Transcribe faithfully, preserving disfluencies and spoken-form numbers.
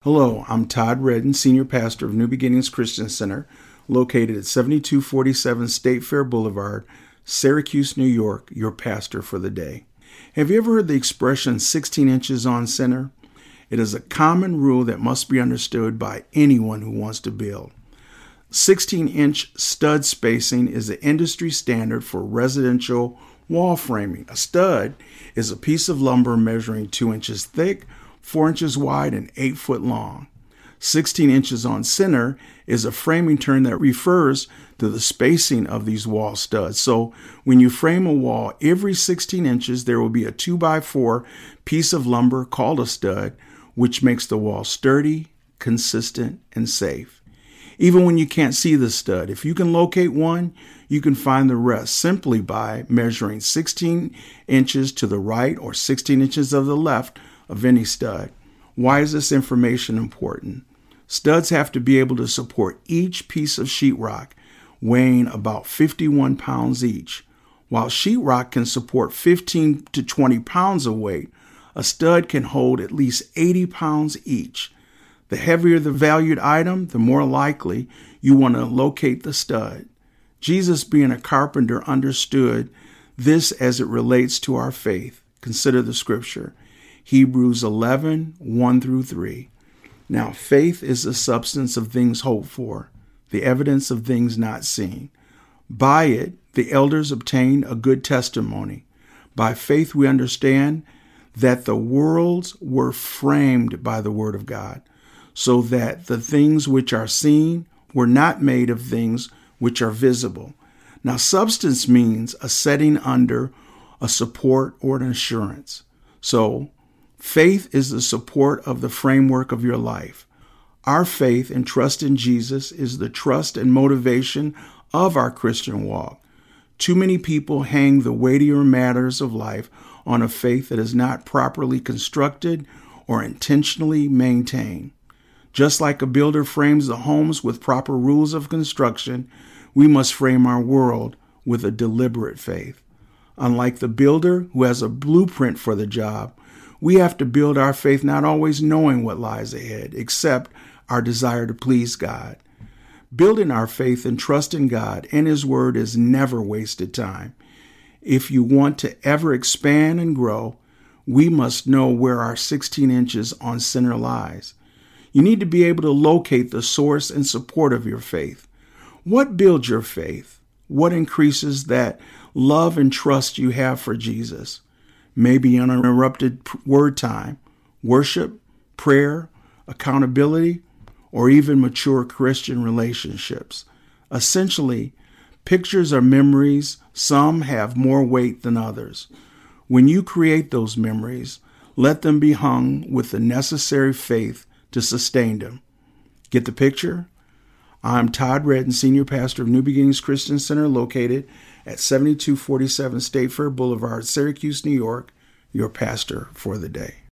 Hello, I'm Todd Redden, Senior Pastor of New Beginnings Christian Center, located at seventy-two forty-seven State Fair Boulevard, Syracuse, New York, your pastor for the day. Have you ever heard the expression sixteen inches on center? It is a common rule that must be understood by anyone who wants to build. sixteen inch stud spacing is the industry standard for residential wall framing. A stud is a piece of lumber measuring two inches thick, four inches wide, and eight foot long. sixteen inches on center is a framing term that refers to the spacing of these wall studs. So when you frame a wall, every sixteen inches, there will be a two by four piece of lumber called a stud, which makes the wall sturdy, consistent, and safe. Even when you can't see the stud, if you can locate one, you can find the rest simply by measuring sixteen inches to the right or sixteen inches of the left of any stud. Why is this information important? Studs have to be able to support each piece of sheetrock, weighing about fifty-one pounds each. While sheetrock can support fifteen to twenty pounds of weight, a stud can hold at least eighty pounds each. The heavier the valued item, the more likely you want to locate the stud. Jesus, being a carpenter, understood this as it relates to our faith. Consider the scripture. Hebrews eleven, one through three. Now, faith is the substance of things hoped for, the evidence of things not seen. By it, the elders obtained a good testimony. By faith, we understand that the worlds were framed by the word of God, so that the things which are seen were not made of things which are visible. Now, substance means a setting under, a support, or an assurance. So, faith is the support of the framework of your life. Our faith and trust in Jesus is the trust and motivation of our Christian walk. Too many people hang the weightier matters of life on a faith that is not properly constructed or intentionally maintained. Just like a builder frames the homes with proper rules of construction, we must frame our world with a deliberate faith. Unlike the builder who has a blueprint for the job, we have to build our faith not always knowing what lies ahead, except our desire to please God. Building our faith and trust in God and His Word is never wasted time. If you want to ever expand and grow, we must know where our sixteen inches on center lies. You need to be able to locate the source and support of your faith. What builds your faith? What increases that love and trust you have for Jesus? Maybe uninterrupted word time, worship, prayer, accountability, or even mature Christian relationships. Essentially, pictures are memories. Some have more weight than others. When you create those memories, let them be hung with the necessary faith to sustain them. Get the picture? I'm Todd Redden, Senior Pastor of New Beginnings Christian Center, located at seventy-two forty-seven State Fair Boulevard, Syracuse, New York, your pastor for the day.